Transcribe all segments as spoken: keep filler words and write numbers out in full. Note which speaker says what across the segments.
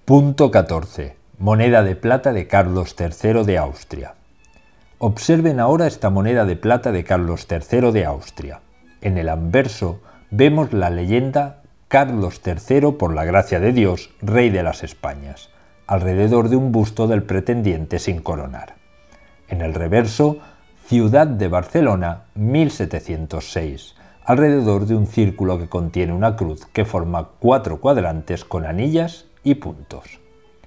Speaker 1: Punto catorce. Moneda de plata de Carlos tercero de Austria. Observen ahora esta moneda de plata de Carlos tercero de Austria. En el anverso vemos la leyenda Carlos tercero, por la gracia de Dios, rey de las Españas, alrededor de un busto del pretendiente sin coronar. En el reverso, Ciudad de Barcelona, mil setecientos seis, alrededor de un círculo que contiene una cruz que forma cuatro cuadrantes con anillas y puntos.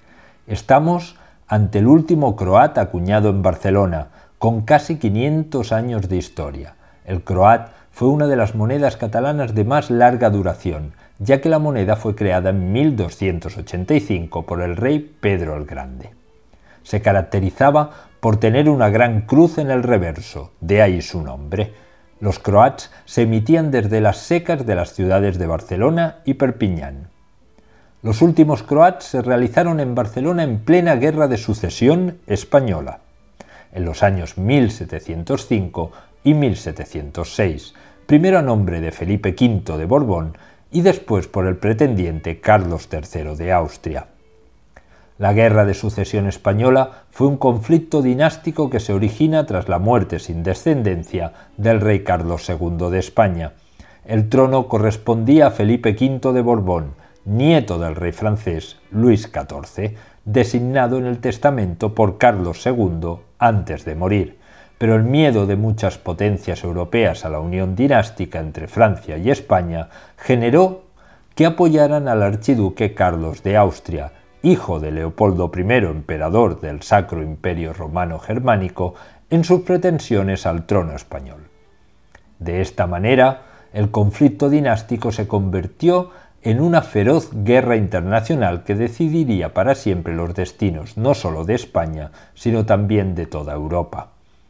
Speaker 1: Estamos ante el último croat acuñado en Barcelona, con casi quinientos años de historia. El croat fue una de las monedas catalanas de más larga duración, ya que la moneda fue creada en mil doscientos ochenta y cinco por el rey Pedro el Grande. Se caracterizaba por tener una gran cruz en el reverso, de ahí su nombre. Los croats se emitían desde las secas de las ciudades de Barcelona y Perpiñán. Los últimos croats se realizaron en Barcelona en plena Guerra de Sucesión española, en los años mil setecientos cinco y mil setecientos seis, primero a nombre de Felipe quinto de Borbón y después por el pretendiente Carlos tercero de Austria. La Guerra de Sucesión española fue un conflicto dinástico que se origina tras la muerte sin descendencia del rey Carlos segundo de España. El trono correspondía a Felipe quinto de Borbón, nieto del rey francés Luis catorce, designado en el testamento por Carlos segundo antes de morir, pero el miedo de muchas potencias europeas a la unión dinástica entre Francia y España generó que apoyaran al archiduque Carlos de Austria, hijo de Leopoldo primero, emperador del Sacro Imperio Romano Germánico, en sus pretensiones al trono español. De esta manera, el conflicto dinástico se convirtió en una feroz guerra internacional que decidiría para siempre los destinos no solo de España, sino también de toda Europa.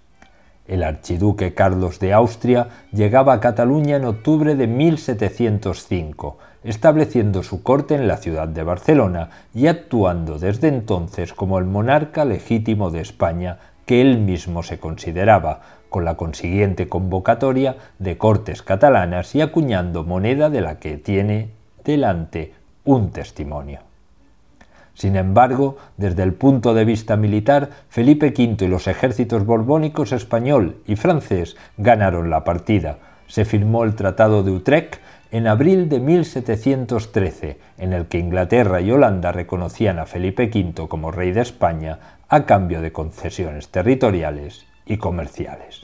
Speaker 1: El archiduque Carlos de Austria llegaba a Cataluña en octubre de mil setecientos cinco, estableciendo su corte en la ciudad de Barcelona y actuando desde entonces como el monarca legítimo de España que él mismo se consideraba, con la consiguiente convocatoria de cortes catalanas y acuñando moneda de la que tiene delante un testimonio. Sin embargo, desde el punto de vista militar, Felipe quinto y los ejércitos borbónicos español y francés ganaron la partida. Se firmó el Tratado de Utrecht en abril de mil setecientos trece, en el que Inglaterra y Holanda reconocían a Felipe quinto como rey de España a cambio de concesiones territoriales y comerciales.